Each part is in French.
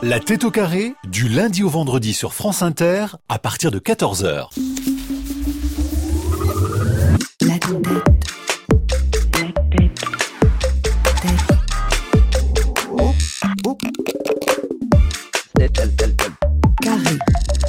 La tête au carré, du lundi au vendredi sur France Inter, à partir de 14h. La tête. Carré.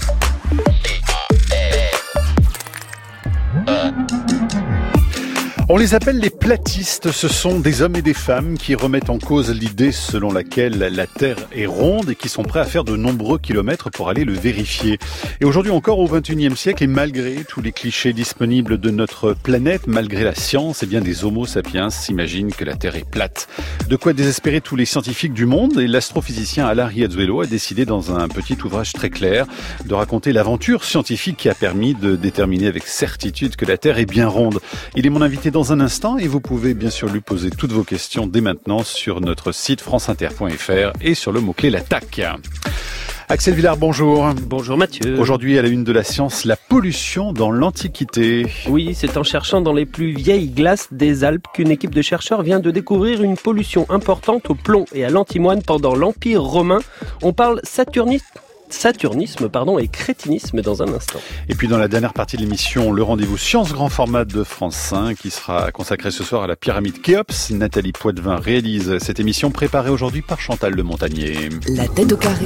On les appelle les platistes, ce sont des hommes et des femmes qui remettent en cause l'idée selon laquelle la Terre est ronde et qui sont prêts à faire de nombreux kilomètres pour aller le vérifier. Et aujourd'hui encore au XXIe siècle, et malgré tous les clichés disponibles de notre planète, malgré la science, eh bien des homo sapiens s'imaginent que la Terre est plate. De quoi désespérer tous les scientifiques du monde, et l'astrophysicien Alain Riazuelo a décidé dans un petit ouvrage très clair de raconter l'aventure scientifique qui a permis de déterminer avec certitude que la Terre est bien ronde. Il est mon invité dans un instant et vous pouvez bien sûr lui poser toutes vos questions dès maintenant sur notre site franceinter.fr et sur le mot-clé l'attaque. Axel Villard, bonjour. Bonjour Mathieu. Aujourd'hui à la une de la science, la pollution dans l'Antiquité. Oui, c'est en cherchant dans les plus vieilles glaces des Alpes qu'une équipe de chercheurs vient de découvrir une pollution importante au plomb et à l'antimoine pendant l'Empire romain. On parle saturnisme et crétinisme dans un instant. Et puis dans la dernière partie de l'émission, le rendez-vous science grand format de France 5 qui sera consacré ce soir à la pyramide Khéops. Nathalie Poitvin réalise cette émission préparée aujourd'hui par Chantal Le Montagnier. La tête au carré,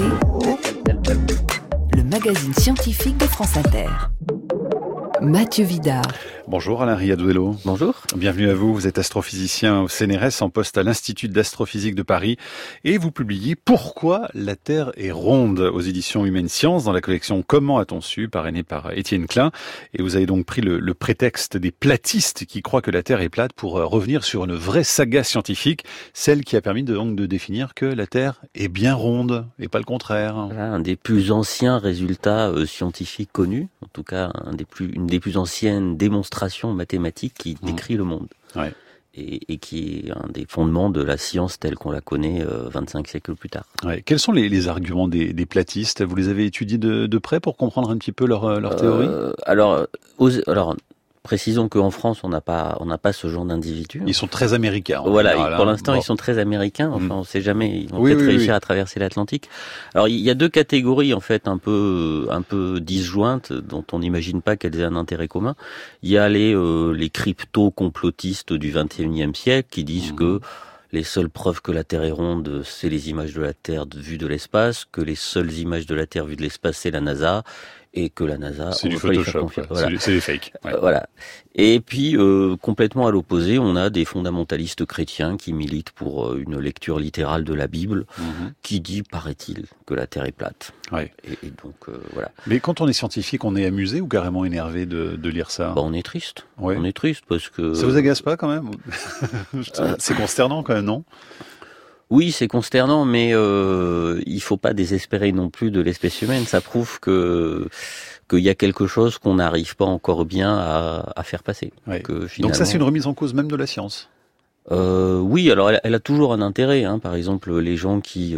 le magazine scientifique de France Inter. Mathieu Vidard. Bonjour Alain Riazuelo. Bonjour. Bienvenue à vous, vous êtes astrophysicien au CNRS en poste à l'Institut d'astrophysique de Paris et vous publiez Pourquoi la Terre est ronde aux éditions Humaine Science dans la collection Comment a-t-on su, parrainé par Étienne Klein. Et vous avez donc pris le prétexte des platistes qui croient que la Terre est plate pour revenir sur une vraie saga scientifique, celle qui a permis de définir que la Terre est bien ronde et pas le contraire. Voilà, un des plus anciens résultats scientifiques connus, en tout cas une des plus anciennes démonstrations mathématiques qui décrit le monde. Ouais. Et qui est un des fondements de la science telle qu'on la connaît 25 siècles plus tard. Ouais. Quels sont les arguments des platistes ? Vous les avez étudiés de près pour comprendre un petit peu leur théorie ? Alors, précisons qu'en France, on n'a pas ce genre d'individus. Ils sont très américains. Voilà, pour l'instant, ils sont très américains. Enfin, on sait jamais, ils vont peut-être réussir à traverser l'Atlantique. Alors, il y a deux catégories, en fait, un peu disjointes, dont on n'imagine pas qu'elles aient un intérêt commun. Il y a les crypto-complotistes du XXIe siècle qui disent que les seules preuves que la Terre est ronde, c'est les images de la Terre vues de l'espace, que les seules images de la Terre vues de l'espace, c'est la NASA, et que la NASA... C'est du Photoshop, voilà. C'est des fakes. Ouais. Voilà. Et puis, complètement à l'opposé, on a des fondamentalistes chrétiens qui militent pour une lecture littérale de la Bible, qui dit, paraît-il, que la Terre est plate. Ouais. Et donc, voilà. Mais quand on est scientifique, on est amusé ou carrément énervé de lire ça ? On est triste. Ouais. On est triste parce que... Ça vous agace pas quand même ? C'est consternant quand même, non ? Oui, c'est consternant, mais il faut pas désespérer non plus de l'espèce humaine. Ça prouve qu'il y a quelque chose qu'on n'arrive pas encore bien à faire passer. Ouais. Que finalement... Donc ça, c'est une remise en cause même de la science. Oui, alors elle a toujours un intérêt. Par exemple, les gens qui,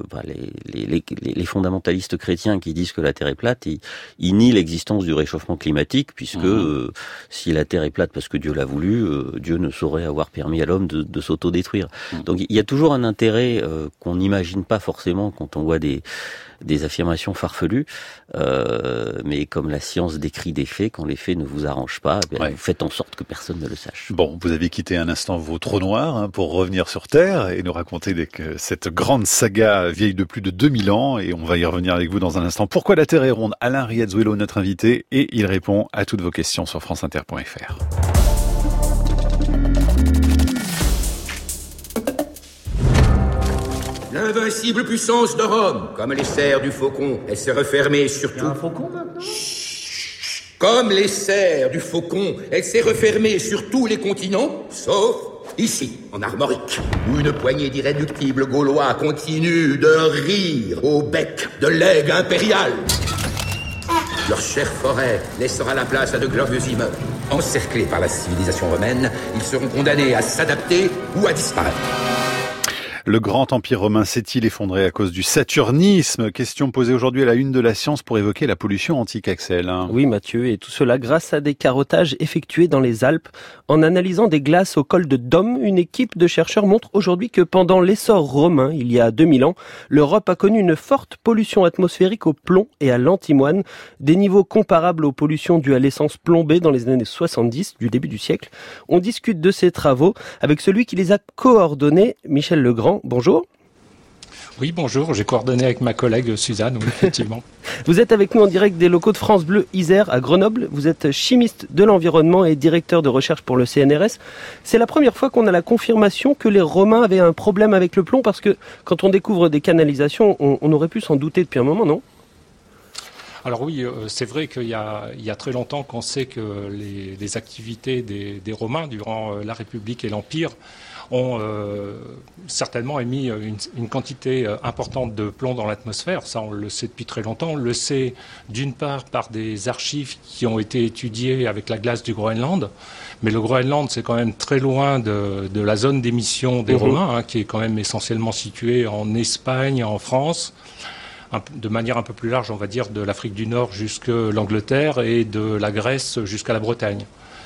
les fondamentalistes chrétiens qui disent que la Terre est plate, ils nient l'existence du réchauffement climatique, puisque si la Terre est plate parce que Dieu l'a voulu, Dieu ne saurait avoir permis à l'homme de s'autodétruire. Donc il y a toujours un intérêt qu'on n'imagine pas forcément quand on voit des affirmations farfelues, mais comme la science décrit des faits, quand les faits ne vous arrangent pas, vous faites en sorte que personne ne le sache. Bon, vous avez quitté un instant vos trous noirs pour revenir sur Terre et nous raconter cette grande saga vieille de plus de 2000 ans, et on va y revenir avec vous dans un instant. Pourquoi la Terre est ronde ? Alain Riazuelo, notre invité, et il répond à toutes vos questions sur franceinter.fr. L'invincible puissance de Rome, comme les serres du faucon, elle s'est refermée sur tout... un faucon, là ? Comme les serres du faucon, elle s'est refermée sur tous les continents, sauf ici, en Armorique, où une poignée d'irréductibles Gaulois continuent de rire au bec de l'aigle impérial. Leur chère forêt laissera la place à de glorieux immeubles. Encerclés par la civilisation romaine, ils seront condamnés à s'adapter ou à disparaître. Le grand empire romain s'est-il effondré à cause du saturnisme? Question posée aujourd'hui à la une de la science pour évoquer la pollution antique, Axel. Oui, Mathieu, et tout cela grâce à des carottages effectués dans les Alpes. En analysant des glaces au col de Dôme, une équipe de chercheurs montre aujourd'hui que pendant l'essor romain, il y a 2000 ans, l'Europe a connu une forte pollution atmosphérique au plomb et à l'antimoine, des niveaux comparables aux pollutions dues à l'essence plombée dans les années 70 du début du siècle. On discute de ces travaux avec celui qui les a coordonnés, Michel Legrand. Bonjour. Oui, bonjour, j'ai coordonné avec ma collègue Suzanne, oui, effectivement. Vous êtes avec nous en direct des locaux de France Bleu Isère à Grenoble. Vous êtes chimiste de l'environnement et directeur de recherche pour le CNRS. C'est la première fois qu'on a la confirmation que les Romains avaient un problème avec le plomb, parce que quand on découvre des canalisations, on aurait pu s'en douter depuis un moment, non ? Alors oui, c'est vrai qu'il y a très longtemps qu'on sait que les activités des Romains durant la République et l'Empire ont certainement émis une quantité importante de plomb dans l'atmosphère. Ça, on le sait depuis très longtemps. On le sait d'une part par des archives qui ont été étudiées avec la glace du Groenland. Mais le Groenland, c'est quand même très loin de la zone d'émission des Romains, qui est quand même essentiellement située en Espagne, en France, de manière un peu plus large, on va dire, de l'Afrique du Nord jusqu'à l'Angleterre et de la Grèce jusqu'à la Bretagne.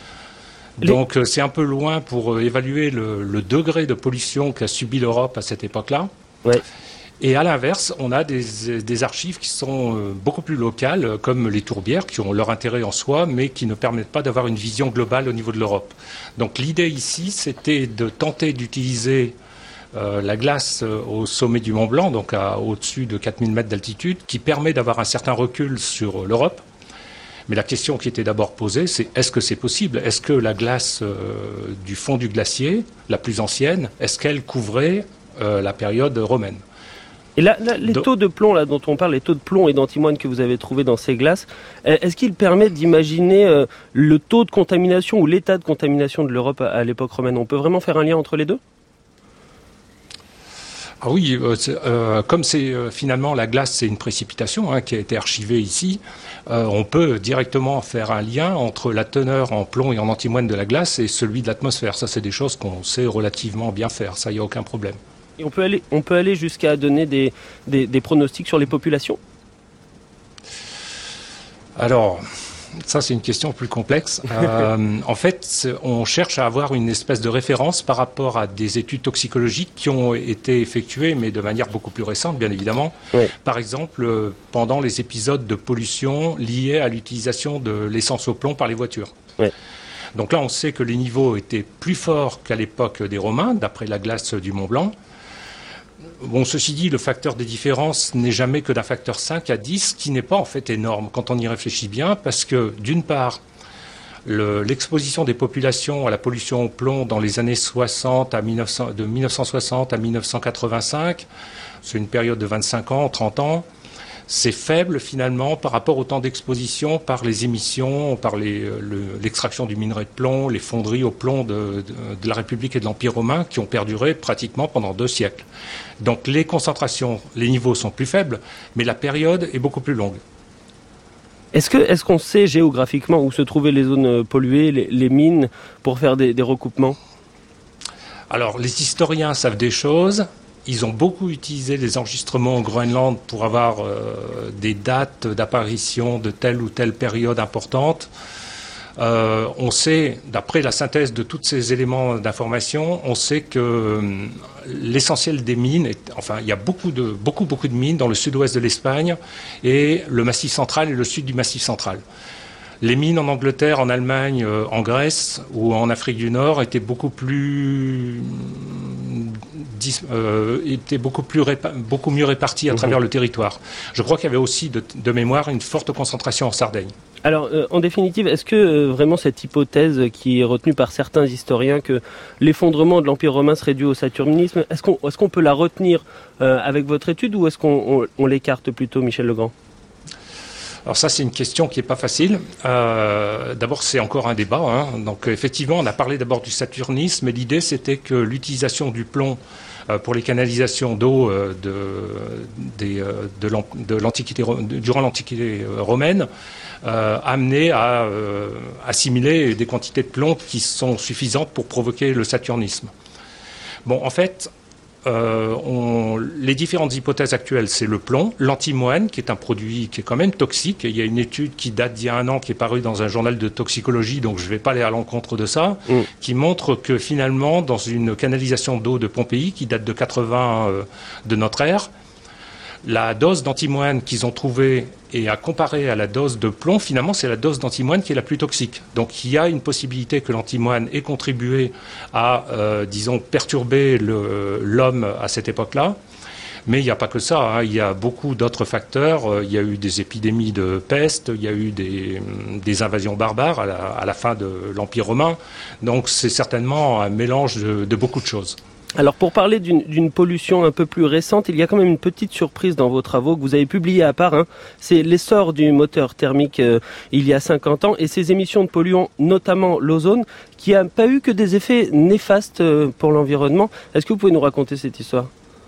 Donc c'est un peu loin pour évaluer le degré de pollution qu'a subi l'Europe à cette époque-là. Ouais. Et à l'inverse, on a des archives qui sont beaucoup plus locales, comme les tourbières, qui ont leur intérêt en soi, mais qui ne permettent pas d'avoir une vision globale au niveau de l'Europe. Donc l'idée ici, c'était de tenter d'utiliser la glace au sommet du Mont Blanc, donc au-dessus de 4000 mètres d'altitude, qui permet d'avoir un certain recul sur l'Europe. Mais la question qui était d'abord posée, c'est est-ce que c'est possible ? Est-ce que la glace du fond du glacier, la plus ancienne, est-ce qu'elle couvrait la période romaine ? Et là, les taux de plomb là, dont on parle, les taux de plomb et d'antimoine que vous avez trouvés dans ces glaces, est-ce qu'ils permettent d'imaginer le taux de contamination ou l'état de contamination de l'Europe à l'époque romaine ? On peut vraiment faire un lien entre les deux ? Ah oui, comme c'est finalement la glace, c'est une précipitation qui a été archivée ici, on peut directement faire un lien entre la teneur en plomb et en antimoine de la glace et celui de l'atmosphère. Ça, c'est des choses qu'on sait relativement bien faire, ça, il n'y a aucun problème. Et on peut aller jusqu'à donner des pronostics sur les populations ? Alors, ça c'est une question plus complexe. En fait, on cherche à avoir une espèce de référence par rapport à des études toxicologiques qui ont été effectuées, mais de manière beaucoup plus récente, bien évidemment. Oui. Par exemple, pendant les épisodes de pollution liés à l'utilisation de l'essence au plomb par les voitures. Oui. Donc là, on sait que les niveaux étaient plus forts qu'à l'époque des Romains, d'après la glace du Mont Blanc. Bon, ceci dit, le facteur des différences n'est jamais que d'un facteur 5 à 10, qui n'est pas en fait énorme quand on y réfléchit bien, parce que d'une part, l'exposition des populations à la pollution au plomb dans les années 60 de 1960 à 1985, c'est une période de 25 ans, 30 ans, c'est faible finalement par rapport au temps d'exposition par les émissions, par l'extraction du minerai de plomb, les fonderies au plomb de la République et de l'Empire romain qui ont perduré pratiquement pendant 2 siècles. Donc les concentrations, les niveaux sont plus faibles, mais la période est beaucoup plus longue. Est-ce qu'on sait géographiquement où se trouvaient les zones polluées, les mines, pour faire des recoupements ? Alors les historiens savent des choses. Ils ont beaucoup utilisé les enregistrements au Groenland pour avoir des dates d'apparition de telle ou telle période importante. On sait, d'après la synthèse de tous ces éléments d'information, on sait que l'essentiel des mines, il y a beaucoup de mines dans le sud-ouest de l'Espagne et le Massif central et le sud du Massif central. Les mines en Angleterre, en Allemagne, en Grèce ou en Afrique du Nord étaient beaucoup mieux réparties à travers le territoire. Je crois qu'il y avait aussi de mémoire une forte concentration en Sardaigne. Alors, en définitive, est-ce que vraiment cette hypothèse qui est retenue par certains historiens que l'effondrement de l'Empire romain serait dû au saturnisme, est-ce qu'on peut la retenir avec votre étude ou est-ce qu'on l'écarte plutôt, Michel Legrand ? Alors ça, c'est une question qui n'est pas facile. D'abord, c'est encore un débat. Donc effectivement, on a parlé d'abord du saturnisme, mais l'idée, c'était que l'utilisation du plomb pour les canalisations d'eau durant l'Antiquité romaine amenait à assimiler des quantités de plomb qui sont suffisantes pour provoquer le saturnisme. Bon, en fait, les différentes hypothèses actuelles, c'est le plomb, l'antimoine, qui est un produit qui est quand même toxique. Il y a une étude qui date d'il y a 1 an, qui est parue dans un journal de toxicologie, donc je ne vais pas aller à l'encontre de ça, qui montre que finalement, dans une canalisation d'eau de Pompéi, qui date de 80 de notre ère, la dose d'antimoine qu'ils ont trouvée et à comparer à la dose de plomb, finalement, c'est la dose d'antimoine qui est la plus toxique. Donc, il y a une possibilité que l'antimoine ait contribué à, disons, perturber l'homme à cette époque-là. Mais il n'y a pas que ça, hein. Il y a beaucoup d'autres facteurs. Il y a eu des épidémies de peste, il y a eu des invasions barbares à la fin de l'Empire romain. Donc, c'est certainement un mélange de beaucoup de choses. Alors pour parler d'une pollution un peu plus récente, il y a quand même une petite surprise dans vos travaux que vous avez publiés à part. C'est l'essor du moteur thermique il y a 50 ans et ses émissions de polluants, notamment l'ozone, qui n'a pas eu que des effets néfastes pour l'environnement. Est-ce que vous pouvez nous raconter cette histoire ?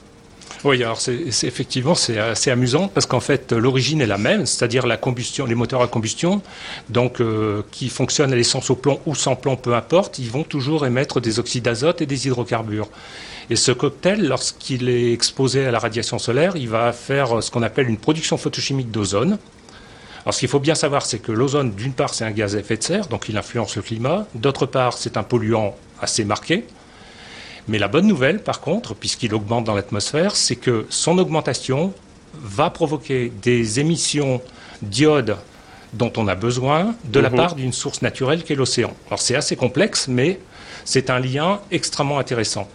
Oui, alors effectivement, c'est assez amusant parce qu'en fait, l'origine est la même, c'est-à-dire la combustion, les moteurs à combustion, donc qui fonctionnent à l'essence au plomb ou sans plomb, peu importe, ils vont toujours émettre des oxydes d'azote et des hydrocarbures. Et ce cocktail, lorsqu'il est exposé à la radiation solaire, il va faire ce qu'on appelle une production photochimique d'ozone. Alors, ce qu'il faut bien savoir, c'est que l'ozone, d'une part, c'est un gaz à effet de serre, donc il influence le climat. D'autre part, c'est un polluant assez marqué. Mais la bonne nouvelle, par contre, puisqu'il augmente dans l'atmosphère, c'est que son augmentation va provoquer des émissions d'iode dont on a besoin de la part d'une source naturelle qu'est l'océan. Alors c'est assez complexe, mais c'est un lien extrêmement intéressant.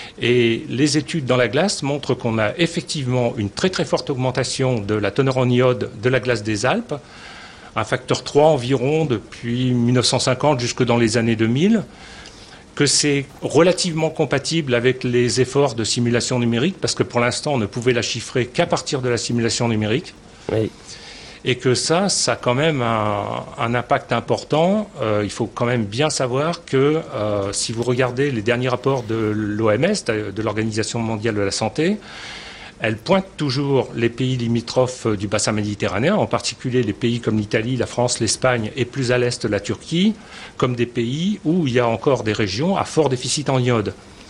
Et les études dans la glace montrent qu'on a effectivement une très très forte augmentation de la teneur en iode de la glace des Alpes, un facteur 3 environ depuis 1950 jusque dans les années 2000, que c'est relativement compatible avec les efforts de simulation numérique, parce que pour l'instant, on ne pouvait la chiffrer qu'à partir de la simulation numérique. Oui. Et que ça a quand même un impact important. Il faut quand même bien savoir que si vous regardez les derniers rapports de l'OMS, de l'Organisation mondiale de la santé, elle pointe toujours les pays limitrophes du bassin méditerranéen, en particulier les pays comme l'Italie, la France, l'Espagne et plus à l'est la Turquie, comme des pays où il y a encore des régions à fort déficit en iode.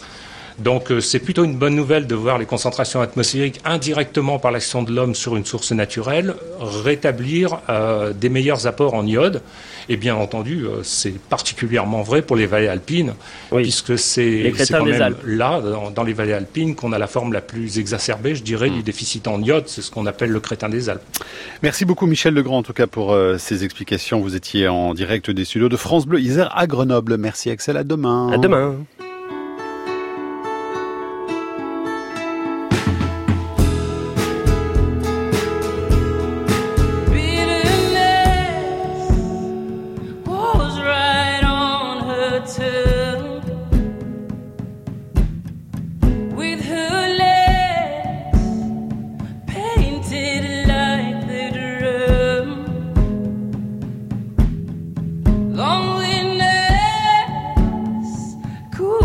Donc c'est plutôt une bonne nouvelle de voir les concentrations atmosphériques indirectement par l'action de l'homme sur une source naturelle rétablir des meilleurs apports en iode. Et bien entendu, c'est particulièrement vrai pour les vallées alpines, puisque c'est quand même là, dans les vallées alpines, qu'on a la forme la plus exacerbée, je dirais, du déficit en iode. C'est ce qu'on appelle le crétin des Alpes. Merci beaucoup Michel Legrand, en tout cas, pour ces explications. Vous étiez en direct des studios de France Bleu Isère à Grenoble. Merci Axel, à demain. À demain. Loneliness, cool.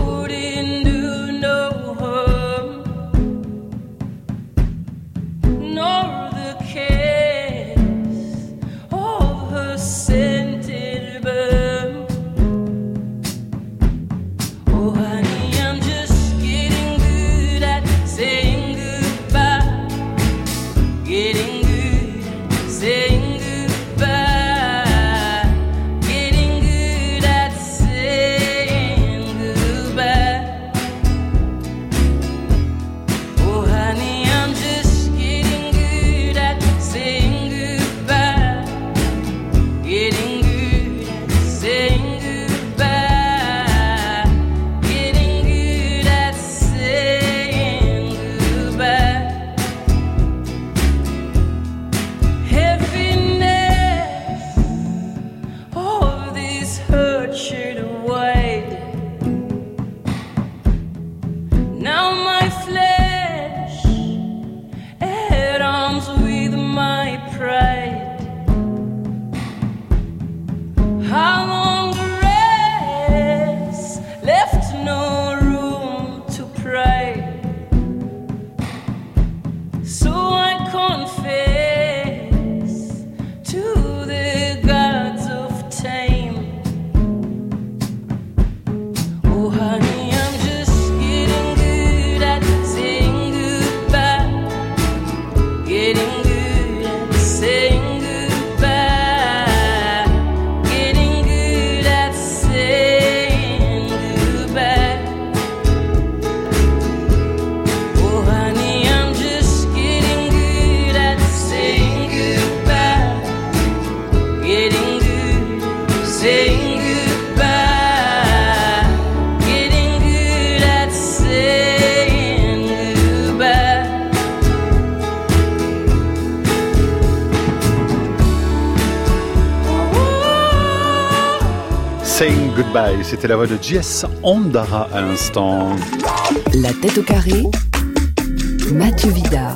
Saying Goodbye, c'était la voix de Jess Ondara à l'instant. La tête au carré, Mathieu Vidard.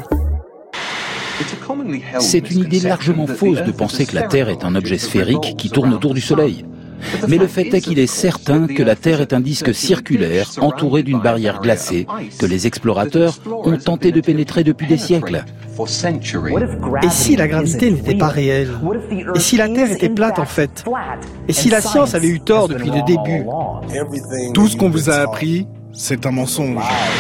C'est une idée largement fausse de penser que la Terre est un objet sphérique qui tourne autour du Soleil. Mais le fait est qu'il est certain que la Terre est un disque circulaire entouré d'une barrière glacée que les explorateurs ont tenté de pénétrer depuis des siècles. Et si la gravité n'était pas réelle? Et si la Terre était plate en fait? Et si la science avait eu tort depuis le début? Tout ce qu'on vous a appris, c'est un mensonge.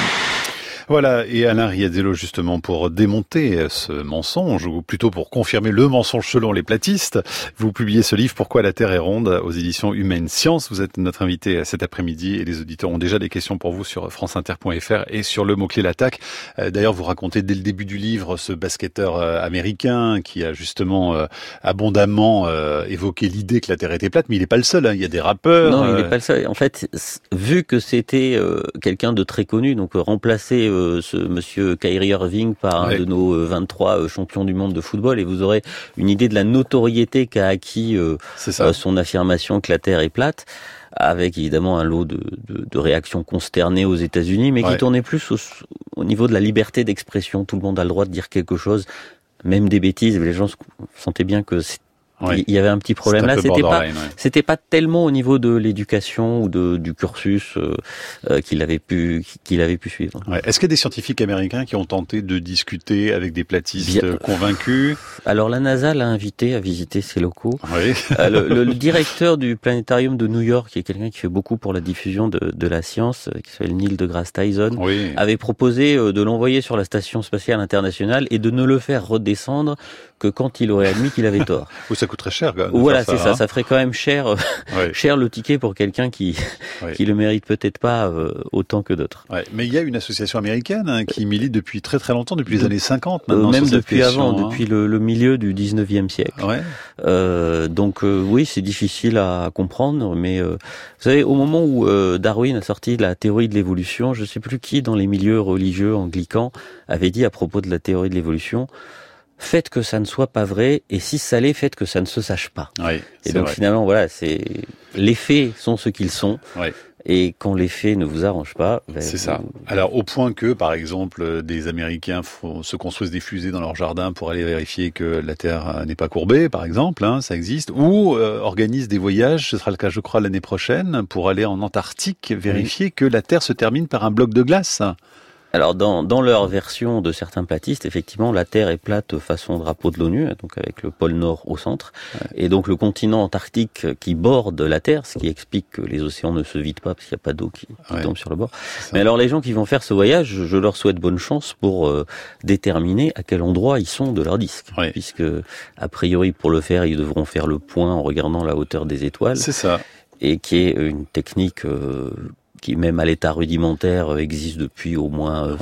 Voilà, et Alain Riazello justement pour démonter ce mensonge, ou plutôt pour confirmer le mensonge selon les platistes, vous publiez ce livre « Pourquoi la Terre est ronde » aux éditions Humaine Science. Vous êtes notre invité cet après-midi et les auditeurs ont déjà des questions pour vous sur franceinter.fr et sur le mot-clé l'attaque. D'ailleurs, vous racontez dès le début du livre ce basketteur américain qui a justement abondamment évoqué l'idée que la Terre était plate, mais il n'est pas le seul, hein. Il y a des rappeurs. Non, il n'est pas le seul. En fait, vu que c'était quelqu'un de très connu, donc remplacer ce monsieur Kyrie Irving par un de nos 23 champions du monde de football, et vous aurez une idée de la notoriété qu'a acquis son affirmation que la Terre est plate, avec évidemment un lot de réactions consternées aux États-Unis, mais qui tournait plus au niveau de la liberté d'expression. Tout le monde a le droit de dire quelque chose, même des bêtises, mais les gens sentaient bien que il y avait un petit problème là. C'était pas tellement au niveau de l'éducation ou du cursus qu'il avait pu suivre. Ouais. Est-ce qu'il y a des scientifiques américains qui ont tenté de discuter avec des platistes convaincus? Alors la NASA l'a invité à visiter ses locaux. Oui. Le directeur du planétarium de New York, qui est quelqu'un qui fait beaucoup pour la diffusion de la science, qui s'appelle Neil deGrasse Tyson, avait proposé de l'envoyer sur la station spatiale internationale et de ne le faire redescendre que quand il aurait admis qu'il avait tort. Ça coûterait cher, quand même. Voilà, c'est ça. Ça ferait quand même cher, cher le ticket pour quelqu'un qui le mérite peut-être pas autant que d'autres. Ouais. Mais il y a une association américaine qui milite depuis très très longtemps, depuis les années 50 maintenant. Même depuis avant, depuis le milieu du 19e siècle. Ouais. Donc oui, c'est difficile à comprendre, mais vous savez, au moment où Darwin a sorti la théorie de l'évolution, je sais plus qui dans les milieux religieux anglicans avait dit à propos de la théorie de l'évolution: faites que ça ne soit pas vrai, et si ça l'est, faites que ça ne se sache pas. Oui, et donc finalement, voilà, les faits sont ce qu'ils sont. Oui. Et quand les faits ne vous arrangent pas... c'est ça. Alors, au point que, par exemple, des Américains se construisent des fusées dans leur jardin pour aller vérifier que la Terre n'est pas courbée, par exemple, hein, ça existe, ou organisent des voyages, ce sera le cas, je crois, l'année prochaine, pour aller en Antarctique vérifier que la Terre se termine par un bloc de glace. Alors dans leur version de certains platistes, effectivement, la Terre est plate façon drapeau de l'ONU, donc avec le pôle Nord au centre, et donc le continent antarctique qui borde la Terre, ce qui explique que les océans ne se vident pas parce qu'il n'y a pas d'eau qui tombe sur le bord. Mais alors les gens qui vont faire ce voyage, je leur souhaite bonne chance pour déterminer à quel endroit ils sont de leur disque, puisque a priori pour le faire, ils devront faire le point en regardant la hauteur des étoiles. C'est ça. Et qui est une technique qui même à l'état rudimentaire existe depuis au moins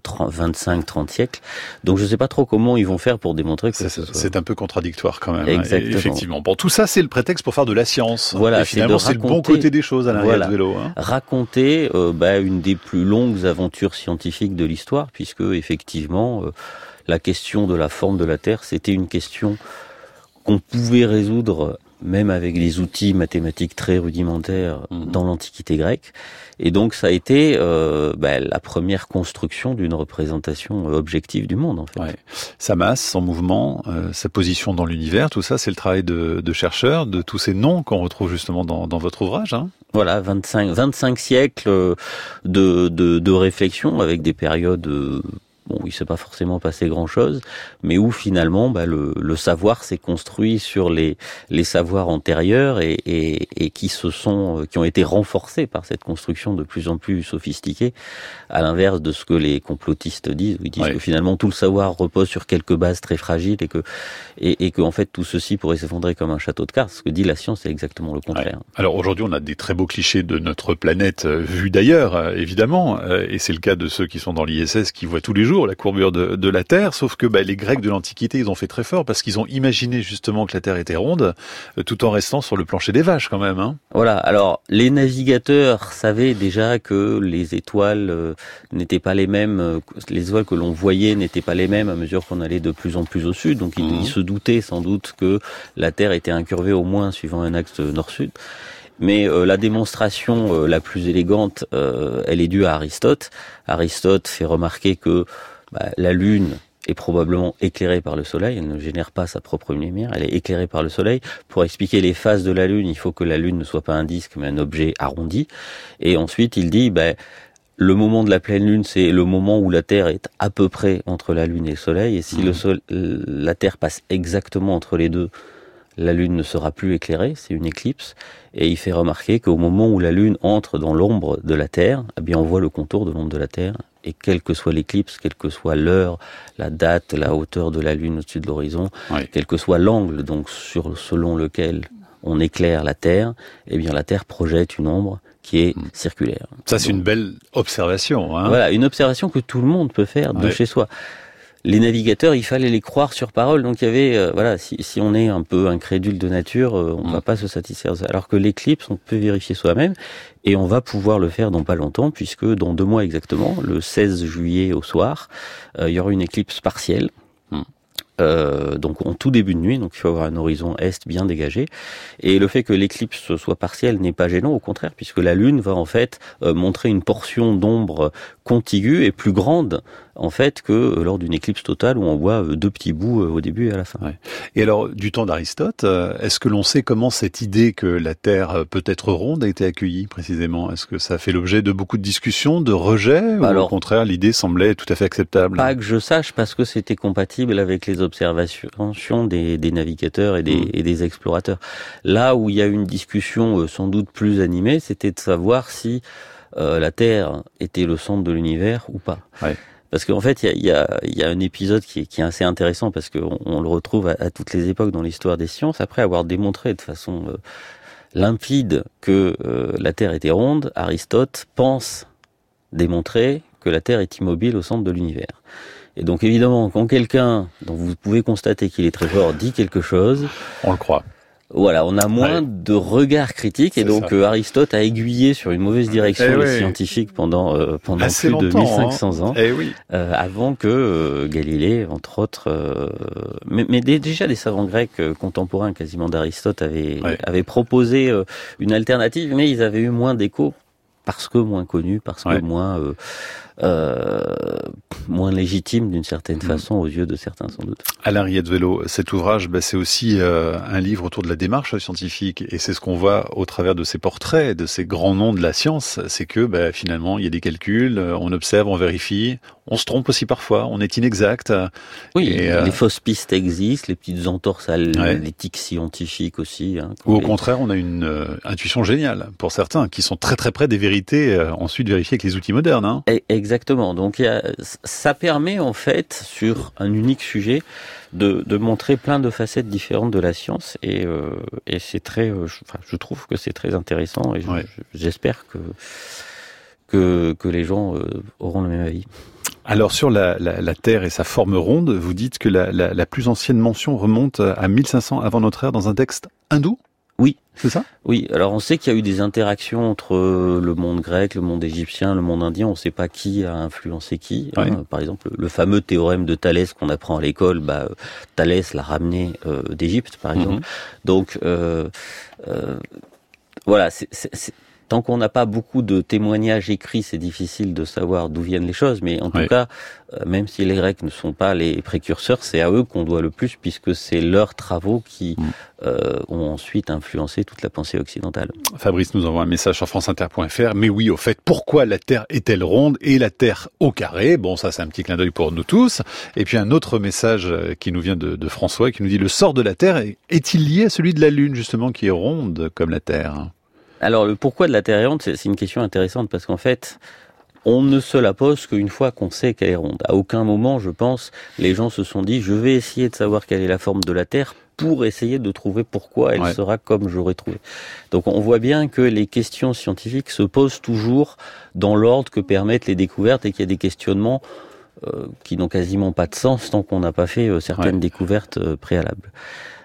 25-30 siècles. Donc je ne sais pas trop comment ils vont faire pour démontrer que c'est un peu contradictoire quand même. Exactement. Effectivement. Bon, tout ça c'est le prétexte pour faire de la science. Voilà, et finalement c'est le bon côté des choses à l'arrière de vélo. Hein. Raconter une des plus longues aventures scientifiques de l'histoire, puisque effectivement la question de la forme de la Terre, c'était une question qu'on pouvait résoudre même avec des outils mathématiques très rudimentaires dans l'Antiquité grecque. Et donc ça a été la première construction d'une représentation objective du monde, en fait. Ouais. Sa masse, son mouvement, sa position dans l'univers, tout ça, c'est le travail de chercheurs, de tous ces noms qu'on retrouve justement dans votre ouvrage. Hein. Voilà, 25 siècles de réflexion avec des périodes... Bon, il s'est pas forcément passé grand-chose, mais où finalement le savoir s'est construit sur les savoirs antérieurs et qui ont été renforcés par cette construction de plus en plus sophistiquée, à l'inverse de ce que les complotistes disent, où ils disent que finalement tout le savoir repose sur quelques bases très fragiles et que en fait tout ceci pourrait s'effondrer comme un château de cartes. Ce que dit la science, c'est exactement le contraire. Ouais. Alors aujourd'hui, on a des très beaux clichés de notre planète vus d'ailleurs, évidemment, et c'est le cas de ceux qui sont dans l'ISS qui voient tous les jours la courbure de la Terre, sauf que les Grecs de l'Antiquité, ils ont fait très fort parce qu'ils ont imaginé justement que la Terre était ronde, tout en restant sur le plancher des vaches quand même. Hein. Voilà, alors les navigateurs savaient déjà que les étoiles n'étaient pas les mêmes, les étoiles que l'on voyait n'étaient pas les mêmes à mesure qu'on allait de plus en plus au sud, donc ils se doutaient sans doute que la Terre était incurvée au moins suivant un axe nord-sud. Mais la démonstration la plus élégante, elle est due à Aristote. Aristote fait remarquer que la Lune est probablement éclairée par le Soleil, elle ne génère pas sa propre lumière, elle est éclairée par le Soleil. Pour expliquer les phases de la Lune, il faut que la Lune ne soit pas un disque, mais un objet arrondi. Et ensuite, il dit, le moment de la pleine Lune, c'est le moment où la Terre est à peu près entre la Lune et le Soleil. Et si la Terre passe exactement entre les deux, la Lune ne sera plus éclairée, c'est une éclipse. Et il fait remarquer qu'au moment où la Lune entre dans l'ombre de la Terre, eh bien on voit le contour de l'ombre de la Terre. Et quelle que soit l'éclipse, quelle que soit l'heure, la date, la hauteur de la Lune au-dessus de l'horizon, quel que soit l'angle donc selon lequel on éclaire la Terre, eh bien la Terre projette une ombre qui est circulaire. Ça, c'est une belle observation. Hein. Voilà, une observation que tout le monde peut faire de chez soi. Les navigateurs, il fallait les croire sur parole. Donc il y avait, si on est un peu incrédule de nature, on va pas se satisfaire. Alors que l'éclipse, on peut vérifier soi-même, et on va pouvoir le faire dans pas longtemps, puisque dans 2 mois exactement, le 16 juillet au soir, il y aura une éclipse partielle. Donc en tout début de nuit, donc il faut avoir un horizon est bien dégagé. Et le fait que l'éclipse soit partielle n'est pas gênant, au contraire, puisque la Lune va en fait montrer une portion d'ombre contiguë et plus grande en fait que lors d'une éclipse totale où on voit 2 petits bouts au début et à la fin. Ouais. Et alors, du temps d'Aristote, est-ce que l'on sait comment cette idée que la Terre peut être ronde a été accueillie précisément? Est-ce que ça a fait l'objet de beaucoup de discussions, de rejets, ou au contraire l'idée semblait tout à fait acceptable? Pas que je sache, parce que c'était compatible avec les observations des navigateurs et des explorateurs. Là où il y a une discussion sans doute plus animée, c'était de savoir si la Terre était le centre de l'univers ou pas. Ouais. Parce qu'en fait, il y a un épisode qui est assez intéressant, parce qu'on le retrouve à toutes les époques dans l'histoire des sciences. Après avoir démontré de façon limpide que la Terre était ronde, Aristote pense démontrer que la Terre est immobile au centre de l'univers. Et donc évidemment, quand quelqu'un dont vous pouvez constater qu'il est très fort dit quelque chose, on le croit. Voilà, on a moins de regard critique, et donc Aristote a aiguillé sur une mauvaise direction les scientifiques pendant plus de 1500 ans, avant que Galilée, entre autres, mais déjà des savants grecs contemporains quasiment d'Aristote avaient proposé une alternative, mais ils avaient eu moins d'écho, parce que moins connus, parce que moins légitime d'une certaine façon aux yeux de certains sans doute. Alain Rietvello, cet ouvrage, c'est aussi un livre autour de la démarche scientifique, et c'est ce qu'on voit au travers de ces portraits, de ces grands noms de la science, c'est que finalement il y a des calculs, on observe, on vérifie, on se trompe aussi parfois, on est inexact. Oui, les fausses pistes existent, les petites entorses à l'éthique scientifique aussi. Ou au contraire, on a une intuition géniale pour certains, qui sont très très près des vérités ensuite vérifiées avec les outils modernes. Exactement. Donc ça permet en fait sur un unique sujet de montrer plein de facettes différentes de la science, et c'est très, je trouve que c'est très intéressant, et j'espère que les gens auront le même avis. Alors sur la Terre et sa forme ronde, vous dites que la plus ancienne mention remonte à 1500 avant notre ère dans un texte hindou ? Oui. C'est ça ? Oui, alors on sait qu'il y a eu des interactions entre le monde grec, le monde égyptien, le monde indien, on ne sait pas qui a influencé qui. Par exemple, le fameux théorème de Thalès qu'on apprend à l'école, Thalès l'a ramené d'Égypte, par exemple. Donc, voilà, tant qu'on n'a pas beaucoup de témoignages écrits, c'est difficile de savoir d'où viennent les choses, mais en tout cas, même si les Grecs ne sont pas les précurseurs, c'est à eux qu'on doit le plus, puisque c'est leurs travaux qui ont ensuite influencé toute la pensée occidentale. Fabrice nous envoie un message sur franceinter.fr. Mais oui, au fait, pourquoi la Terre est-elle ronde et la Terre au carré? Bon, ça c'est un petit clin d'œil pour nous tous. Et puis un autre message qui nous vient de François, qui nous dit: le sort de la Terre est-il lié à celui de la Lune, justement, qui est ronde comme la Terre? Alors, le pourquoi de la Terre est ronde, c'est une question intéressante, parce qu'en fait, on ne se la pose qu'une fois qu'on sait qu'elle est ronde. À aucun moment, je pense, les gens se sont dit: je vais essayer de savoir quelle est la forme de la Terre pour essayer de trouver pourquoi elle sera comme j'aurais trouvé. Donc on voit bien que les questions scientifiques se posent toujours dans l'ordre que permettent les découvertes, et qu'il y a des questionnements qui n'ont quasiment pas de sens tant qu'on n'a pas fait certaines découvertes préalables.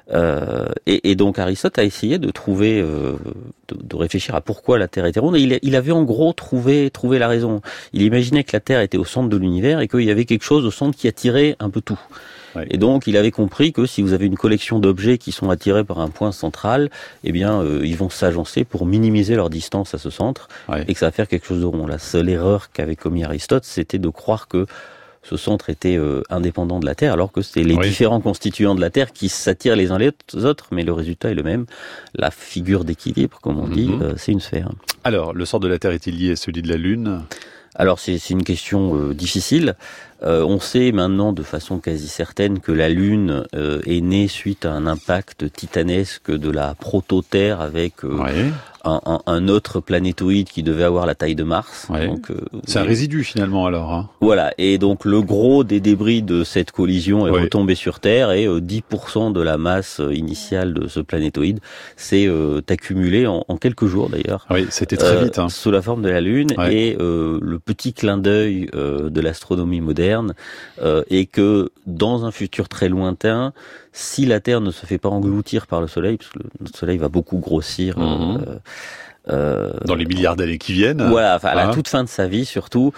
Et donc Aristote a essayé de trouver, de réfléchir à pourquoi la Terre était ronde. Et il avait en gros trouvé la raison. Il imaginait que la Terre était au centre de l'univers et qu'il y avait quelque chose au centre qui attirait un peu tout. Ouais. Et donc, il avait compris que si vous avez une collection d'objets qui sont attirés par un point central, eh bien, ils vont s'agencer pour minimiser leur distance à ce centre, et que ça va faire quelque chose de rond. La seule erreur qu'avait commis Aristote, c'était de croire que ce centre était indépendant de la Terre, alors que c'est les différents constituants de la Terre qui s'attirent les uns les autres, mais le résultat est le même. La figure d'équilibre, comme on dit, c'est une sphère. Alors, le centre de la Terre est-il lié à celui de la Lune ? Alors c'est une question difficile. On sait maintenant de façon quasi certaine que la Lune est née suite à un impact titanesque de la proto-Terre avec un autre planétoïde qui devait avoir la taille de Mars. Donc, c'est un résidu finalement alors. Hein. Voilà, et donc le gros des débris de cette collision est retombé sur Terre et 10% de la masse initiale de ce planétoïde s'est accumulé en quelques jours d'ailleurs. Oui, c'était très vite. Sous la forme de la Lune et le petit clin d'œil de l'astronomie moderne est que dans un futur très lointain, si la Terre ne se fait pas engloutir par le Soleil, parce que notre Soleil va beaucoup grossir dans les milliards d'années qui viennent. Voilà, enfin, à la toute fin de sa vie surtout,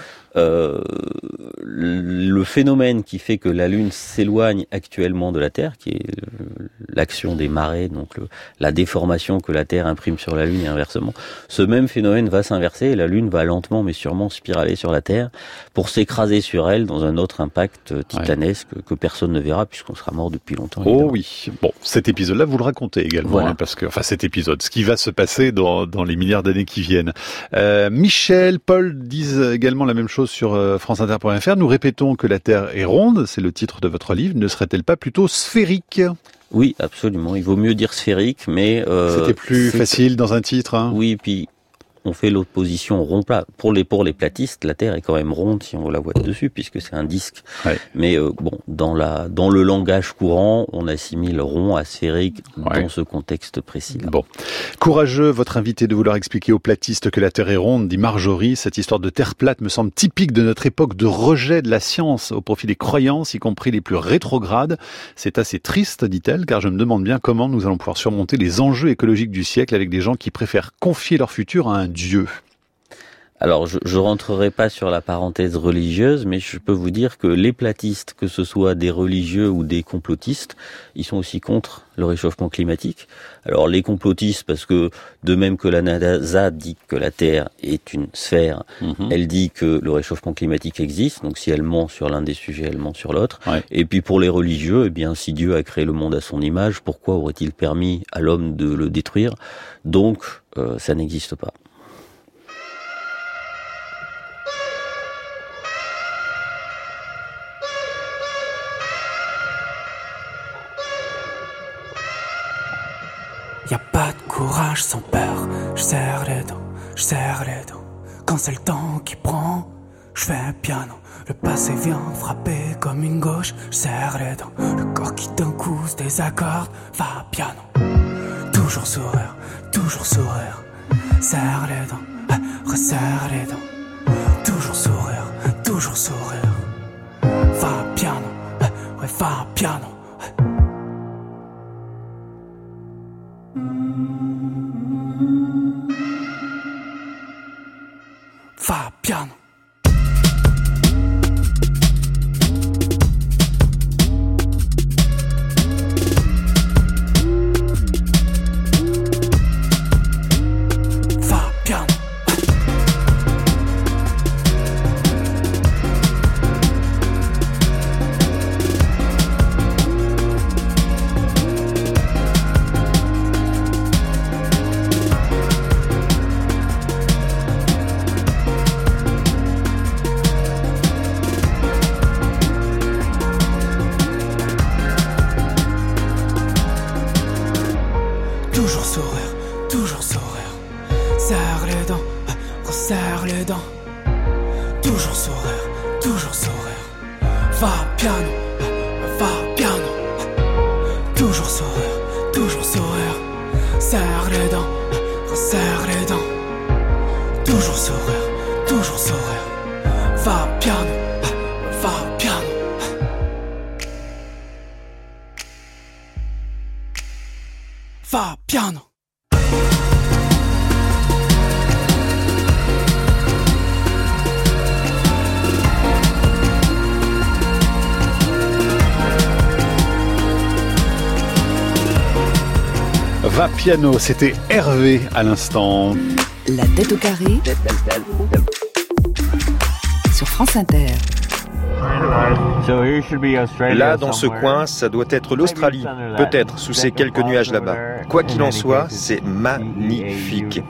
le phénomène qui fait que la Lune s'éloigne actuellement de la Terre, qui est l'action des marées, donc la déformation que la Terre imprime sur la Lune et inversement, ce même phénomène va s'inverser et la Lune va lentement mais sûrement spiraler sur la Terre pour s'écraser sur elle dans un autre impact titanesque que personne ne verra puisqu'on sera mort depuis longtemps. Oh oui. Bon, cet épisode-là, vous le racontez également, parce que, enfin, cet épisode, ce qui va se passer dans les milliards d'années qui viennent. Michel, Paul disent également la même chose sur franceinter.fr. Nous répétons que la Terre est ronde, c'est le titre de votre livre. Ne serait-elle pas plutôt sphérique ? Oui, absolument. Il vaut mieux dire sphérique, mais... C'était plus facile dans un titre. Hein. Oui, puis on fait l'opposition rond-plat. Pour les platistes, la Terre est quand même ronde si on la voit dessus, puisque c'est un disque. Mais bon, dans le langage courant, on assimile rond à sphérique dans ce contexte précis-là. Bon. Courageux, votre invité de vouloir expliquer aux platistes que la Terre est ronde, dit Marjorie. Cette histoire de Terre plate me semble typique de notre époque de rejet de la science au profit des croyances, y compris les plus rétrogrades. C'est assez triste, dit-elle, car je me demande bien comment nous allons pouvoir surmonter les enjeux écologiques du siècle avec des gens qui préfèrent confier leur futur à un Dieu. Alors, je rentrerai pas sur la parenthèse religieuse, mais je peux vous dire que les platistes, que ce soit des religieux ou des complotistes, ils sont aussi contre le réchauffement climatique. Alors, les complotistes, parce que de même que la NASA dit que la Terre est une sphère, elle dit que le réchauffement climatique existe, donc si elle ment sur l'un des sujets, elle ment sur l'autre. Et puis pour les religieux, eh bien, si Dieu a créé le monde à son image, pourquoi aurait-il permis à l'homme de le détruire ? Donc, ça n'existe pas. Y a pas de courage sans peur, je serre les dents. Quand c'est le temps qui prend, je fais piano. Le passé vient frapper comme une gauche, je serre les dents. Le corps qui d'un coup se désaccorde, va piano. Toujours sourire, serre les dents, resserre les dents. Toujours sourire, va piano, va piano. Va piano. Va piano. Toujours sourire, serre les dents, resserre les dents. Toujours sourire, va piano, Toujours sourire, serre les dents, resserre les dents. Toujours sourire, va piano, va piano. Va piano, c'était Hervé à l'instant. La tête au carré sur France Inter. Là, dans ce coin, ça doit être l'Australie. Peut-être, sous ces quelques nuages là-bas. Quoi qu'il en soit, c'est magnifique.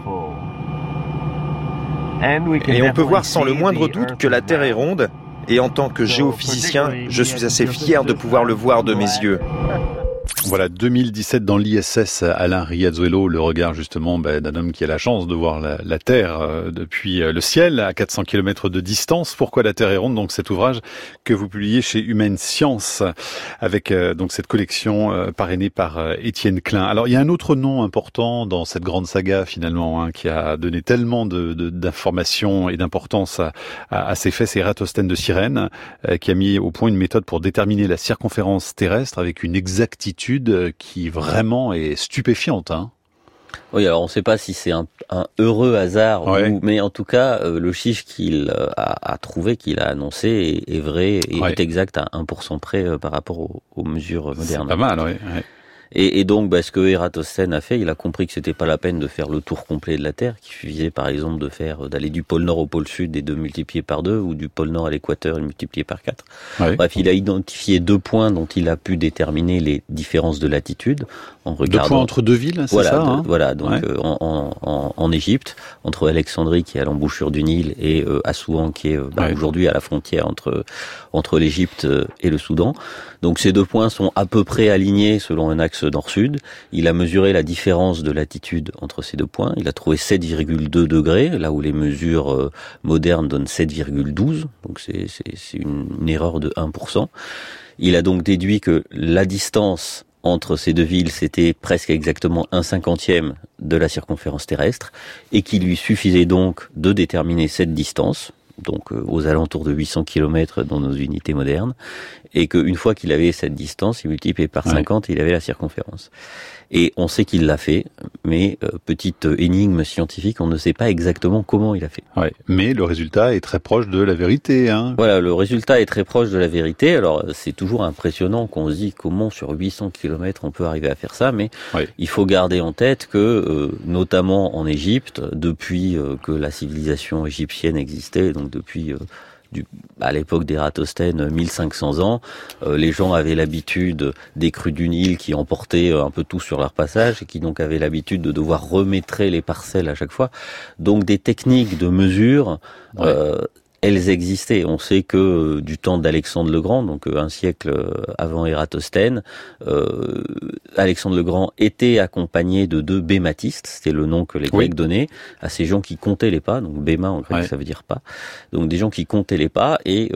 Et on peut voir sans le moindre doute que la Terre est ronde. Et en tant que géophysicien, je suis assez fier de pouvoir le voir de mes yeux. Voilà, 2017 dans l'ISS, Alain Riazuelo, le regard justement d'un homme qui a la chance de voir la Terre depuis le ciel à 400 km de distance. Pourquoi la Terre est ronde? Donc cet ouvrage que vous publiez chez Humaine Science avec donc cette collection parrainée par Étienne Klein. Alors il y a un autre nom important dans cette grande saga finalement qui a donné tellement d'informations et d'importance à ces faits, c'est Ératosthène de Cyrène qui a mis au point une méthode pour déterminer la circonférence terrestre avec une exactitude qui vraiment est stupéfiante. Oui, alors on ne sait pas si c'est un heureux hasard, mais en tout cas, le chiffre qu'il a trouvé, qu'il a annoncé est vrai et est exact à 1% près par rapport aux mesures modernes. C'est pas mal, oui. Et donc, ce que Ératosthène a fait, il a compris que c'était pas la peine de faire le tour complet de la Terre, qu'il suffisait par exemple d'aller du pôle Nord au pôle Sud et de multiplier par 2, ou du pôle Nord à l'équateur et de multiplier par 4. Bref, il a identifié 2 points dont il a pu déterminer les différences de latitude en regardant. 2 points entre 2 villes, c'est ça Voilà, donc en Égypte, entre Alexandrie qui est à l'embouchure du Nil et Assouan qui est aujourd'hui à la frontière entre l'Égypte et le Soudan. Donc ces 2 points sont à peu près alignés selon un axe nord-sud. Il a mesuré la différence de latitude entre ces 2 points. Il a trouvé 7,2 degrés, là où les mesures modernes donnent 7,12. Donc c'est une erreur de 1%. Il a donc déduit que la distance entre ces 2 villes, c'était presque exactement 1/50e de la circonférence terrestre, et qu'il lui suffisait donc de déterminer cette distance, donc aux alentours de 800 km dans nos unités modernes, et qu'une fois qu'il avait cette distance, il multipliait par 50 et il avait la circonférence. Et on sait qu'il l'a fait, mais petite énigme scientifique, on ne sait pas exactement comment il a fait. Mais le résultat est très proche de la vérité. Voilà, le résultat est très proche de la vérité. Alors c'est toujours impressionnant qu'on se dit comment sur 800 km on peut arriver à faire ça, mais il faut garder en tête que, notamment en Égypte, depuis que la civilisation égyptienne existait, donc depuis à l'époque d'Ératosthène, 1500 ans, les gens avaient l'habitude des crues du Nil qui emportaient un peu tout sur leur passage et qui donc avaient l'habitude de devoir remétrer les parcelles à chaque fois. Donc des techniques de mesure, elles existaient. On sait que du temps d'Alexandre le Grand, donc un siècle avant Ératosthène, Alexandre le Grand était accompagné de 2 bématistes, c'était le nom que les Grecs donnaient à ces gens qui comptaient les pas, donc béma en grec ça veut dire pas, donc des gens qui comptaient les pas, et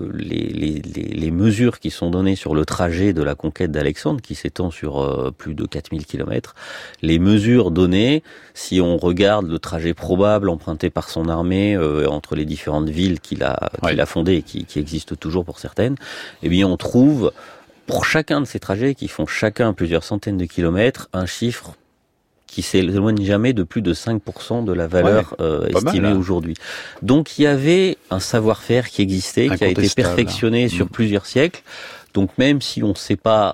les mesures qui sont données sur le trajet de la conquête d'Alexandre, qui s'étend sur plus de 4000 km, les mesures données, si on regarde le trajet probable emprunté par son armée entre les différentes villes qu'il a fondées et qui existent toujours pour certaines, eh bien on trouve pour chacun de ces trajets, qui font chacun plusieurs centaines de kilomètres, un chiffre qui s'éloigne jamais de plus de 5% de la valeur estimée aujourd'hui. Donc il y avait un savoir-faire qui existait, qui a été perfectionné sur plusieurs siècles. Donc même si on ne sait pas,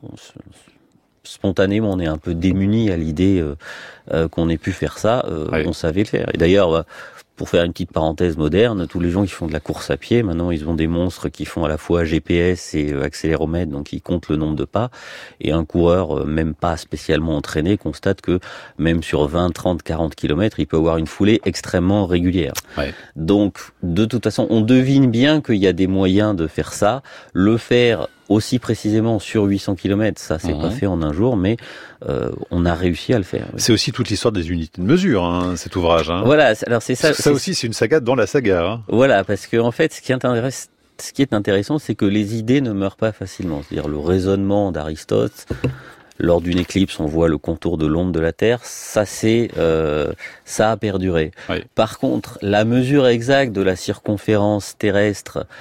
spontanément on est un peu démuni à l'idée qu'on ait pu faire ça, on savait le faire. Et d'ailleurs, pour faire une petite parenthèse moderne, tous les gens qui font de la course à pied, maintenant ils ont des monstres qui font à la fois GPS et accéléromètre, donc ils comptent le nombre de pas, et un coureur même pas spécialement entraîné constate que même sur 20, 30, 40 km, il peut avoir une foulée extrêmement régulière. Donc de toute façon, on devine bien qu'il y a des moyens de faire ça. Le faire aussi précisément sur 800 km, ça c'est pas fait en un jour, mais on a réussi à le faire. C'est aussi toute l'histoire des unités de mesure, cet ouvrage. Voilà, alors c'est ça. Ça aussi, c'est une saga dans la saga. Voilà, parce que en fait, ce qui est intéressant, c'est que les idées ne meurent pas facilement. C'est-à-dire le raisonnement d'Aristote. Lors d'une éclipse, on voit le contour de l'ombre de la Terre. Ça a perduré. Par contre, la mesure exacte de la circonférence terrestre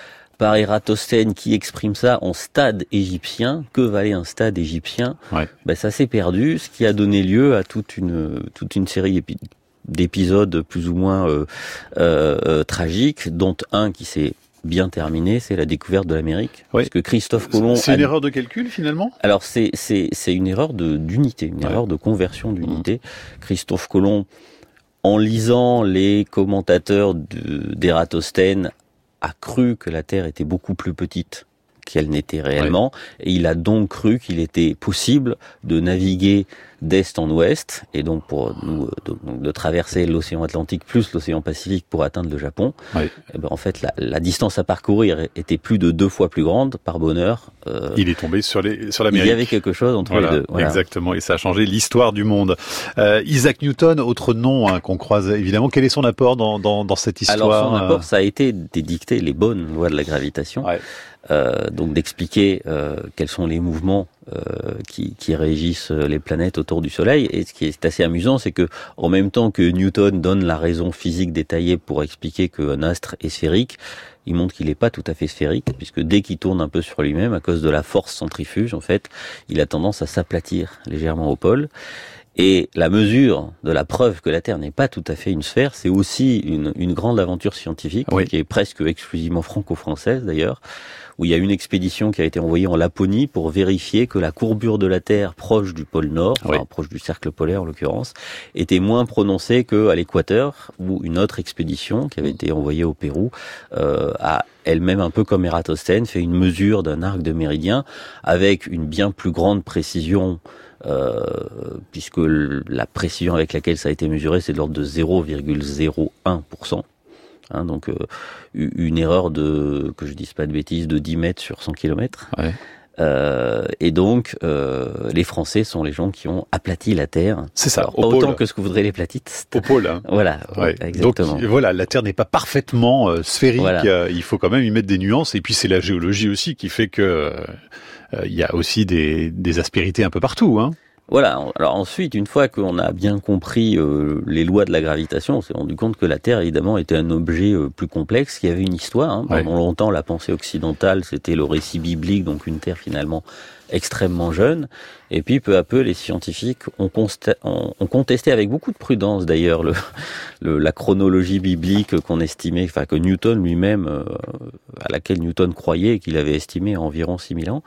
par Ératosthène qui exprime ça en stade égyptien. Que valait un stade égyptien? Ça s'est perdu, ce qui a donné lieu à toute une série d'épisodes plus ou moins tragiques, dont un qui s'est bien terminé, c'est la découverte de l'Amérique. Parce que Christophe Colomb... C'est une erreur de calcul, finalement? Alors, c'est une erreur d'unité, une erreur de conversion d'unité. Christophe Colomb, en lisant les commentateurs d'Ératosthène, a cru que la Terre était beaucoup plus petite qu'elle n'était réellement, et il a donc cru qu'il était possible de naviguer d'est en ouest, et donc pour nous de traverser l'océan Atlantique plus l'océan Pacifique pour atteindre le Japon. Et en fait, la distance à parcourir était plus de 2 fois plus grande. Par bonheur, il est tombé sur l'Amérique. Il y avait quelque chose entre les deux. Exactement, et ça a changé l'histoire du monde. Isaac Newton, autre nom qu'on croise évidemment. Quel est son apport dans cette histoire? Alors son apport, ça a été d'édicter les bonnes lois de la gravitation. Donc d'expliquer quels sont les mouvements qui régissent les planètes autour du Soleil. Et ce qui est assez amusant, c'est que en même temps que Newton donne la raison physique détaillée pour expliquer qu'un astre est sphérique, il montre qu'il n'est pas tout à fait sphérique, puisque dès qu'il tourne un peu sur lui-même, à cause de la force centrifuge, en fait, il a tendance à s'aplatir légèrement au pôle. Et la mesure de la preuve que la Terre n'est pas tout à fait une sphère, c'est aussi une grande aventure scientifique, qui est presque exclusivement franco-française d'ailleurs, où il y a une expédition qui a été envoyée en Laponie pour vérifier que la courbure de la Terre proche du pôle Nord, proche du cercle polaire en l'occurrence, était moins prononcée qu'à l'équateur, où une autre expédition qui avait été envoyée au Pérou a elle-même, un peu comme Ératosthène, fait une mesure d'un arc de méridien avec une bien plus grande précision, puisque la précision avec laquelle ça a été mesuré, c'est de l'ordre de 0,01%. Donc une erreur que je dise pas de bêtises, de 10 mètres sur 100 km. Et donc les Français sont les gens qui ont aplati la Terre. C'est ça. Alors, pas autant que ce que voudraient les platistes. Au pôle. Voilà, exactement. Donc la Terre n'est pas parfaitement sphérique. Il faut quand même y mettre des nuances. Et puis c'est la géologie aussi qui fait que il y a aussi des aspérités un peu partout. Voilà. Alors ensuite, une fois qu'on a bien compris les lois de la gravitation, on s'est rendu compte que la Terre, évidemment, était un objet plus complexe, qui avait une histoire. Pendant longtemps, la pensée occidentale, c'était le récit biblique, donc une Terre finalement extrêmement jeune. Et puis, peu à peu, les scientifiques ont contesté avec beaucoup de prudence, d'ailleurs, la chronologie biblique qu'on estimait, que Newton lui-même, à laquelle Newton croyait, et qu'il avait estimé à environ 6000 ans.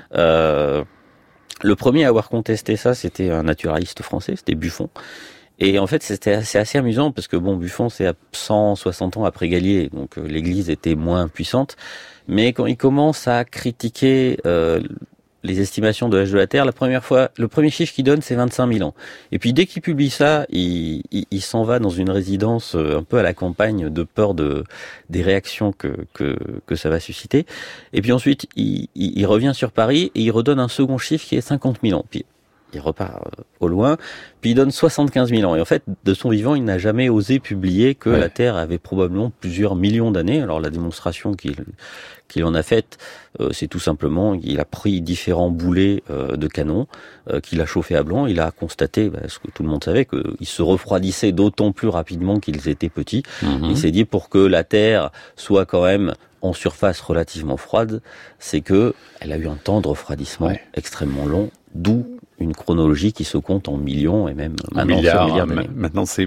Le premier à avoir contesté ça, c'était un naturaliste français, c'était Buffon. Et en fait, c'est assez amusant parce que Buffon, c'est à 160 ans après Galilée, donc l'Église était moins puissante. Mais quand il commence à critiquer les estimations de l'âge de la Terre, le premier chiffre qu'il donne, c'est 25 000 ans. Et puis dès qu'il publie ça, il s'en va dans une résidence un peu à la campagne, de peur des réactions que ça va susciter. Et puis ensuite, il revient sur Paris et il redonne un second chiffre qui est 50 000 ans. Puis il repart au loin, puis il donne 75 000 ans. Et en fait, de son vivant, il n'a jamais osé publier que la Terre avait probablement plusieurs millions d'années. Alors la démonstration qu'il en a faite, c'est tout simplement, il a pris différents boulets de canon, qu'il a chauffé à blanc. Il a constaté, ce que tout le monde savait, qu'ils se refroidissaient d'autant plus rapidement qu'ils étaient petits. Il s'est dit, pour que la Terre soit quand même en surface relativement froide, c'est que elle a eu un temps de refroidissement extrêmement long, d'où une chronologie qui se compte en millions et même maintenant milliards d'années. Maintenant, c'est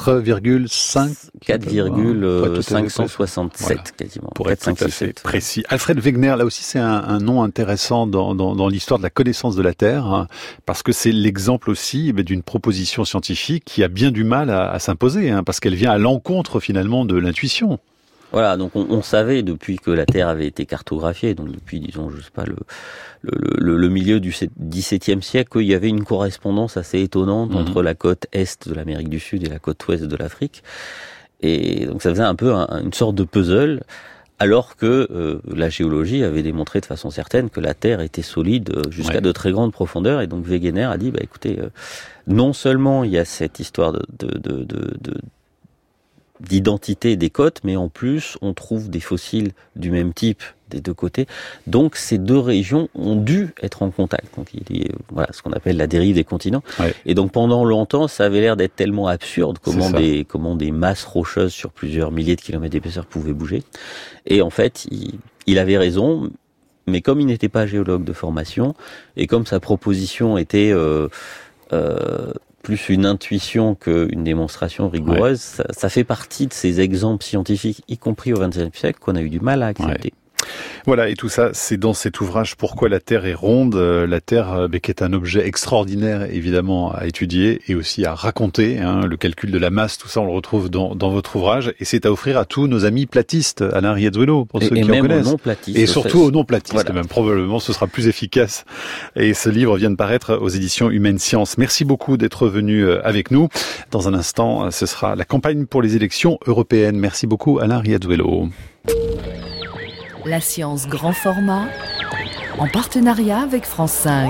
4,567 quasiment. Pour être tout à fait précis. Alfred Wegener, là aussi, c'est un nom intéressant dans l'histoire de la connaissance de la Terre, parce que c'est l'exemple aussi d'une proposition scientifique qui a bien du mal à s'imposer, parce qu'elle vient à l'encontre finalement de l'intuition. Voilà, donc on savait depuis que la Terre avait été cartographiée, donc depuis, disons, je sais pas, le milieu du XVIIe siècle, qu'il y avait une correspondance assez étonnante entre la côte est de l'Amérique du Sud et la côte ouest de l'Afrique. Et donc ça faisait un peu une sorte de puzzle, alors que la géologie avait démontré de façon certaine que la Terre était solide jusqu'à de très grandes profondeurs. Et donc Wegener a dit, écoutez, non seulement il y a cette histoire d'identité des côtes, mais en plus on trouve des fossiles du même type des deux côtés. Donc ces deux régions ont dû être en contact. Donc il dit ce qu'on appelle la dérive des continents. Et donc pendant longtemps, ça avait l'air d'être tellement absurde comment des masses rocheuses sur plusieurs milliers de kilomètres d'épaisseur pouvaient bouger. Et en fait, il avait raison, mais comme il n'était pas géologue de formation, et comme sa proposition était plus une intuition qu'une démonstration rigoureuse, ça fait partie de ces exemples scientifiques, y compris au XXe siècle, qu'on a eu du mal à accepter. Voilà, et tout ça, c'est dans cet ouvrage « Pourquoi la Terre est ronde ». La Terre, qui est un objet extraordinaire, évidemment, à étudier et aussi à raconter. Le calcul de la masse, tout ça, on le retrouve dans votre ouvrage. Et c'est à offrir à tous nos amis platistes, Alain Riazuelo, pour ceux qui en connaissent. Et surtout aux non-platistes, même. Probablement, ce sera plus efficace. Et ce livre vient de paraître aux éditions Humaine Science. Merci beaucoup d'être venu avec nous. Dans un instant, ce sera la campagne pour les élections européennes. Merci beaucoup, Alain Riazuelo. La science grand format, en partenariat avec France 5.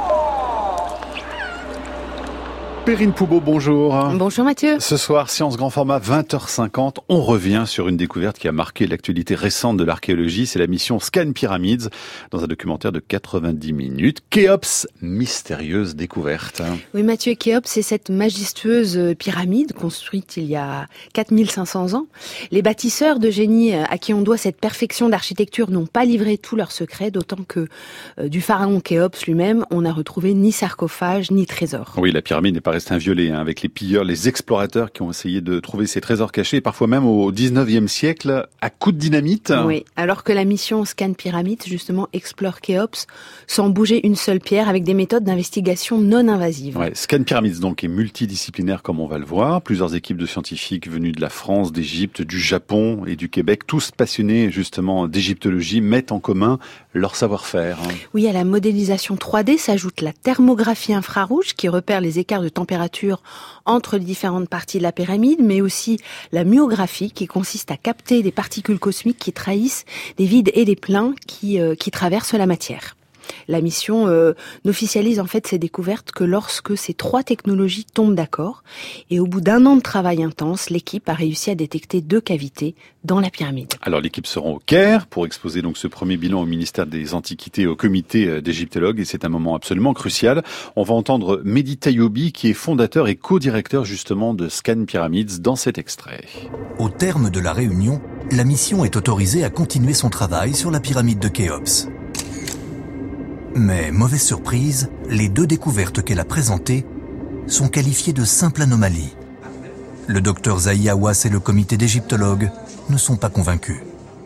Perrine Poubeau, bonjour. Bonjour Mathieu. Ce soir, Science Grand Format, 20h50. On revient sur une découverte qui a marqué l'actualité récente de l'archéologie. C'est la mission Scan Pyramids, dans un documentaire de 90 minutes. Khéops, mystérieuse découverte. Oui Mathieu, Khéops, c'est cette majestueuse pyramide construite il y a 4500 ans. Les bâtisseurs de génie à qui on doit cette perfection d'architecture n'ont pas livré tous leurs secrets, d'autant que du pharaon Khéops lui-même, on n'a retrouvé ni sarcophage ni trésor. Oui, la pyramide n'est pas restée inviolée, avec les pilleurs, les explorateurs qui ont essayé de trouver ces trésors cachés, parfois même au 19e siècle, à coups de dynamite. Oui, alors que la mission Scan Pyramids, justement, explore Khéops sans bouger une seule pierre, avec des méthodes d'investigation non invasives. Ouais, Scan Pyramids, donc, est multidisciplinaire, comme on va le voir. Plusieurs équipes de scientifiques venus de la France, d'Égypte, du Japon et du Québec, tous passionnés, justement, d'égyptologie, mettent en commun leur savoir-faire. Oui, à la modélisation 3D s'ajoute la thermographie infrarouge qui repère les écarts de température entre les différentes parties de la pyramide, mais aussi la myographie qui consiste à capter des particules cosmiques qui trahissent des vides et des pleins qui traversent la matière. La mission n'officialise en fait ces découvertes que lorsque ces trois technologies tombent d'accord. Et au bout d'un an de travail intense, l'équipe a réussi à détecter 2 cavités dans la pyramide. Alors l'équipe sera au Caire pour exposer donc ce premier bilan au ministère des Antiquités et au comité d'égyptologues. Et c'est un moment absolument crucial. On va entendre Mehdi Taïobi qui est fondateur et co-directeur justement de Scan Pyramids dans cet extrait. Au terme de la réunion, la mission est autorisée à continuer son travail sur la pyramide de Khéops. Mais, mauvaise surprise, les 2 découvertes qu'elle a présentées sont qualifiées de simples anomalies. Le docteur Zahi Hawass et le comité d'égyptologues ne sont pas convaincus.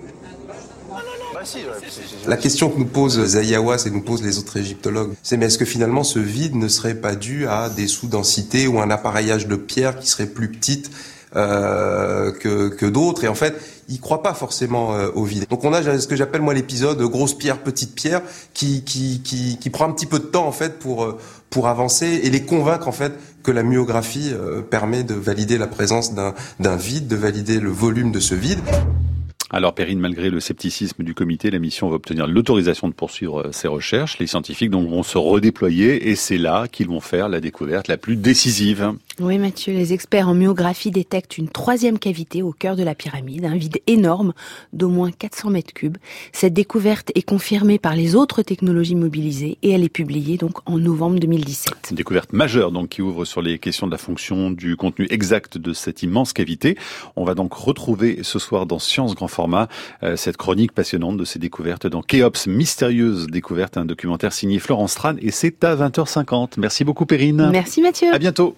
La question que nous pose Zahi Hawass et nous posent les autres égyptologues, c'est mais est-ce que finalement ce vide ne serait pas dû à des sous-densités ou un appareillage de pierres qui serait plus petite que d'autres, et en fait ils croient pas forcément au vide. Donc on a ce que j'appelle moi l'épisode grosse pierre petite pierre qui prend un petit peu de temps en fait pour avancer et les convaincre en fait que la myographie permet de valider la présence d'un vide, de valider le volume de ce vide. Alors Perrine, malgré le scepticisme du comité, la mission va obtenir l'autorisation de poursuivre ses recherches. Les scientifiques donc vont se redéployer et c'est là qu'ils vont faire la découverte la plus décisive. Oui Mathieu, les experts en myographie détectent une 3e cavité au cœur de la pyramide, un vide énorme d'au moins 400 mètres cubes. Cette découverte est confirmée par les autres technologies mobilisées et elle est publiée donc en novembre 2017. Une découverte majeure donc qui ouvre sur les questions de la fonction, du contenu exact de cette immense cavité. On va donc retrouver ce soir dans Science Grand Format cette chronique passionnante de ces découvertes dans Khéops, mystérieuse découverte, un documentaire signé Florence Tran et c'est à 20h50. Merci beaucoup Perrine. Merci Mathieu. À bientôt.